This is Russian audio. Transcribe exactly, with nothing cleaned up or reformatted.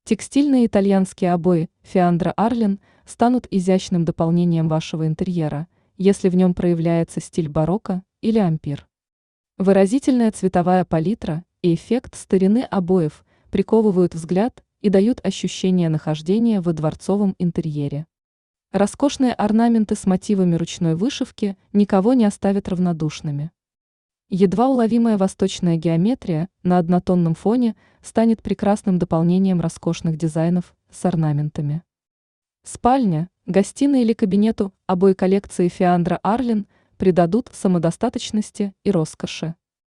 Текстильные итальянские обои Fiandra Arlin станут изящным дополнением вашего интерьера, если в нем проявляется стиль барокко или ампир. Выразительная цветовая палитра и эффект старины обоев приковывают взгляд и дают ощущение нахождения во дворцовом интерьере. Роскошные орнаменты с мотивами ручной вышивки никого не оставят равнодушными. Едва уловимая восточная геометрия на однотонном фоне станет прекрасным дополнением роскошных дизайнов с орнаментами. Спальня, гостиная или кабинету обои коллекции Fiandra Arlin придадут самодостаточности и роскоши.